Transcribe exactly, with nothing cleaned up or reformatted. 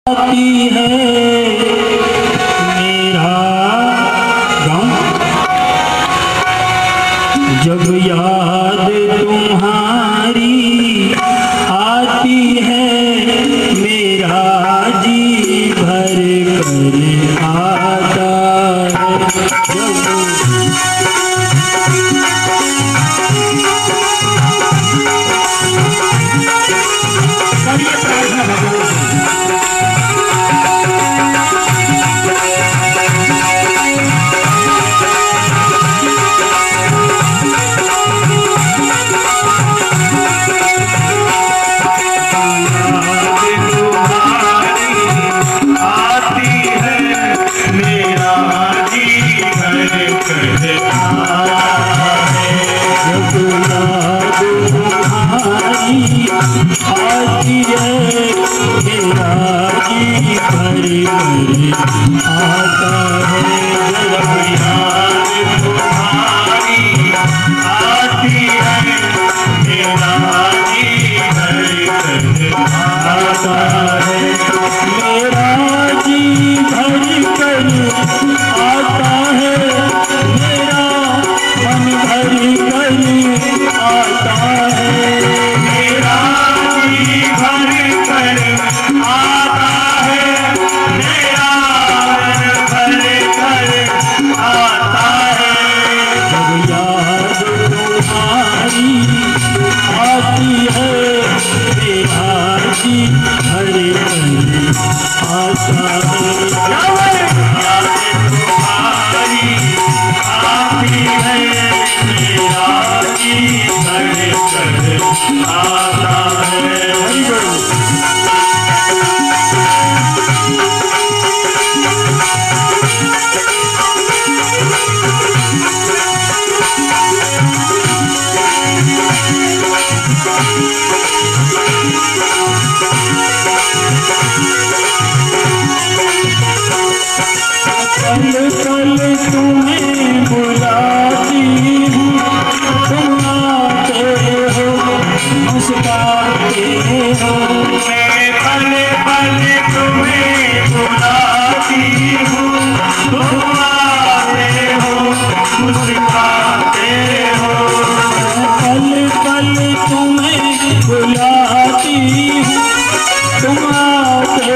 आती है मेरा गाँव, जब याद तुम्हारी आती है मेरा जी भर कर आता है। आती है मेरा जी भर कर आता है। जब याद तुम्हारी आती है मेरा जी भर कर आता है। मेरा जी भर कर आता है, मेरा मन भर कर आता है। आती है मेरा जी भर कर आता है। आती है मेरा जी भर कर आता है।